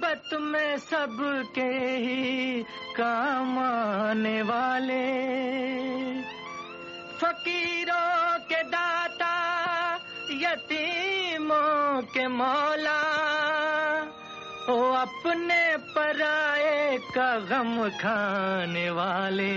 मुसीबत में सबके ही काम आने वाले, फकीरों के दाता, यतीमों के मौला, ओ अपने पराए का गम खाने वाले।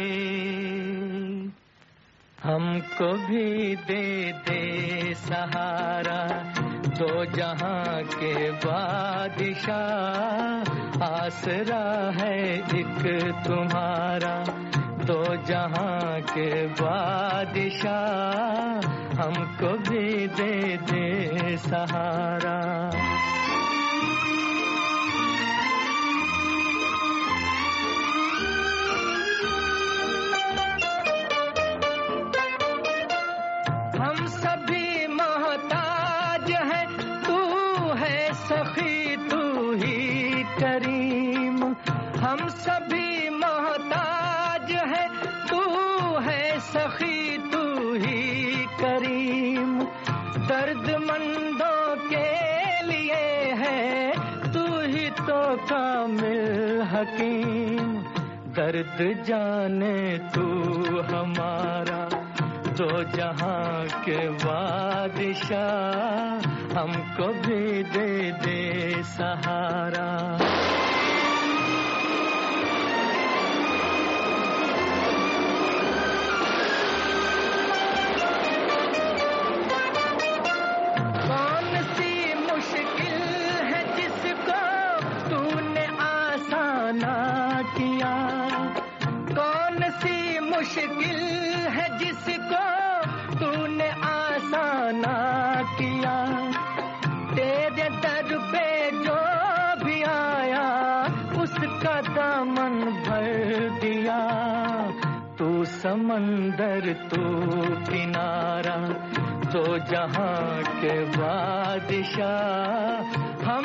हमको भी दे दे सहारा, दो जहां के बादशाह, आसरा है एक तुम्हारा, दो जहां के बादशाह, हमको भी दे दे सहारा। हम सभी मोहताज हैं, तू है सखी तू ही करीम। हम सभी मोहताज हैं, तू है सखी तू ही करीम। दर्दमंदों के लिए है तू ही तो कामिल हकीम। दर्द जाने तू हमारा, दो जहां के बादशाह, हमको भी दे दे सहारा। कौन सी मुश्किल है जिसको तूने आसाना किया, कौन सी मुश्किल है जिसको तूने आसाना किया। तेरे दर पे जो भी आया उसका दामन भर दिया। तू समंदर तू किनारा, दो जहां के बादशाह,